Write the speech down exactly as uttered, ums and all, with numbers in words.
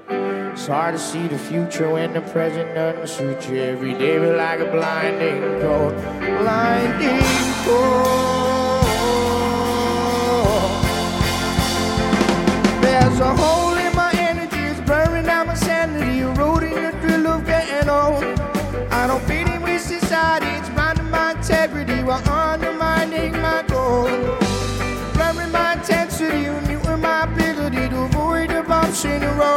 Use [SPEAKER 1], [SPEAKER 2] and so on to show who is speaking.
[SPEAKER 1] It's hard to see the future when the present doesn't suit you. Every day be like a blinding cold, blinding cold. There's a hole in my energy, it's burning out my sanity, eroding the thrill of getting old. I don't fit in with society, it's blinding my integrity while undermining my goal. Blurring my intensity, muting my ability to avoid the bumps in the road.